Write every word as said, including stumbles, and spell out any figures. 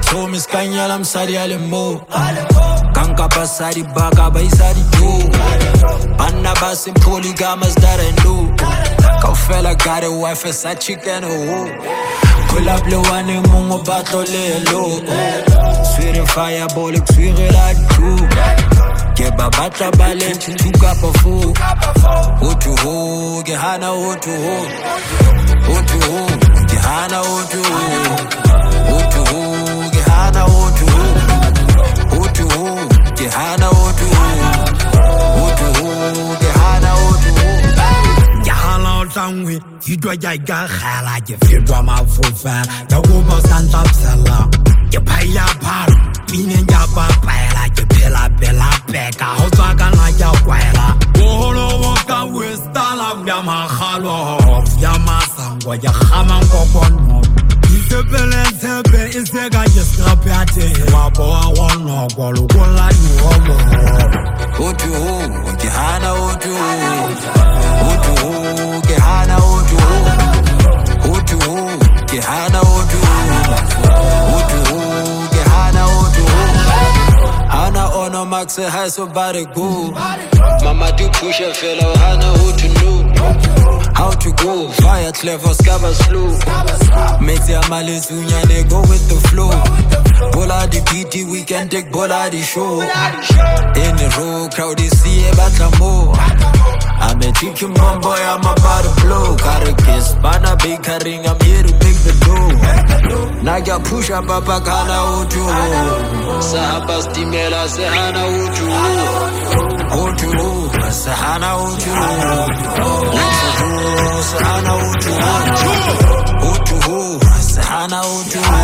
so miskanyala msadi alemo Kanka basadi baka baisadi do Banna basim polygamous that I know Kaufela got a wife as a chicken oh Pull up le one mungo battle le low Sweet and fireball sweet like two Keba bata bale tuka pa fu Otu ho gehana otu ho Otu ho gehana otu ho Otu ho gehana otu ho Otu ho gehana otu ho Otu ho gehana otu ho Gehana otangwe Yidwa jaiga khala Jefidwa mafufa Yakubo santa psala Jepaya paro Mine njaba paela Jepela bela peka Hoswaka na jakwela Wolo waka westala Vyama khalo Vyama sangwa Jahama ngokono Isepele sepe Isega jeskrape ate Waboa wono Golu gola yuhomo Otu ho Gehana otu ho Otu ho Gehana otu ho Otu ho Gehana otu ho Otu ho Gehana otu ho Hana ono maxe hai so body go Mama do push a fellow Hana who to know How to go Fire clever scabba slow Makes ya malice unyane go with the flow Bola the P T we can take bola the show In the row crowd is see a battle more I'm a chicken bomb boy, I'm about to blow. Got a kiss, bana big ring, I'm here to make the dough. Naga push up, papa kana uju. Sahaba stimela, sehana uju. Uju, sehana uju. Uju, sehana uju. Uju, sehana uju.